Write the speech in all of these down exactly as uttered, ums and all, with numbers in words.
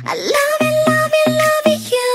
I love it, love it, love it, you.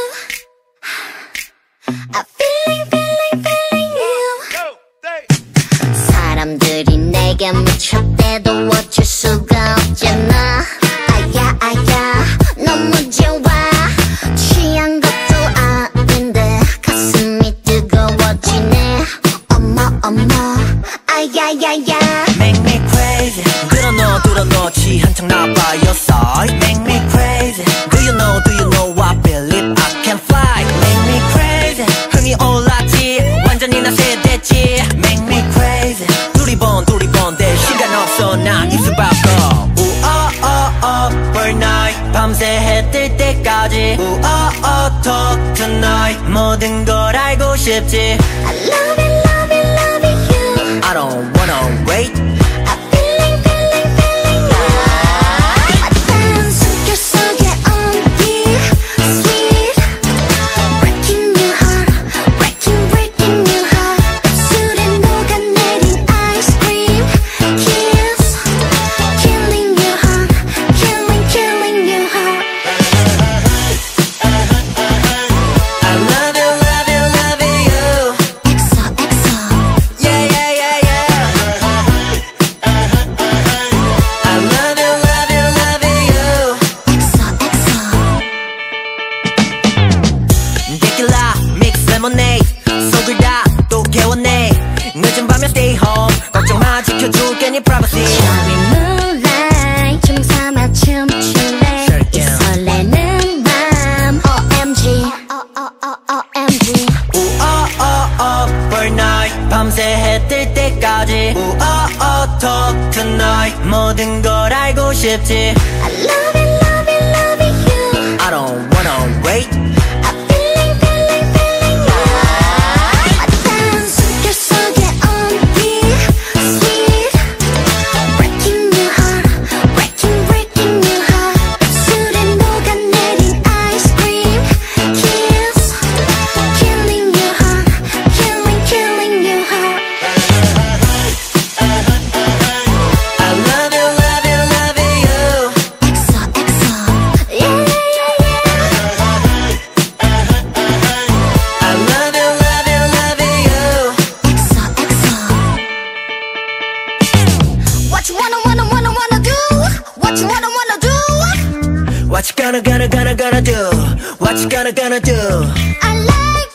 I feeling, feeling, feeling you. 사람들이 내게 묻혀대도 어쩔 수가 없잖아. 아야, 아야, 너무 좋아. 취한 것도 아닌데 가슴이 뜨거워지네. 어머, 어머, 아야야야. Make me crazy. 들어넣어, 들어넣어, 취한 척 나빠였어. Make me crazy. Do you know, do you know, I believe I can fly. Make me crazy. 흥이 올랐지, 완전히 나 세대지. Make me crazy. 두리번, 두리번, 될 시간 없어, 나 입술 바꿔. 우어어어, for night. 밤새 해 뜰 때까지. 우어어, talk tonight. 모든 걸 알고 싶지. I love it, love it, love it, you. I don't wanna wait. I feeling, feeling, feeling you. 어떤 숨결 속의 온기, sweet. Breaking your heart, breaking, breaking your heart. 입술에 녹아내린 ice cream, kiss. Killing your heart, killing, killing your heart. I love you, love you, love you. 엑소, 엑소. Yeah, yeah, yeah, yeah. I love you, love you, love you. 엑소, 엑소. Tequila, mix lemonade. 속을 다 또 개웠네. 늦은 밤에 stay home. 걱정 마, 지켜줄게 네 privacy. Cherry moonlight, 좀 삼아 춤출래. 이 설레는 맘, O M G, O M G. 우어어어, for night. 밤새 해 뜰 때까지. 우어어, talk tonight. 모든 걸 알고 싶지. I love it, love it, love it, you. I don't wanna wait. I feeling, feeling, feeling you. 어떤 숨결 속의 온기, sweet. Breaking your heart, breaking, breaking your heart. 입술에 녹아내린 ice cream, kiss. Killing your heart, killing, killing your heart. I love you, love you, love you. 엑소, 엑소. Yeah, yeah, yeah. I love you, love you, love you. 엑소, 엑소. What you wanna, wanna, wanna, wanna do? What you wanna, wanna do? What you gonna, gonna, gonna, gonna do? What you gonna, gonna do? I like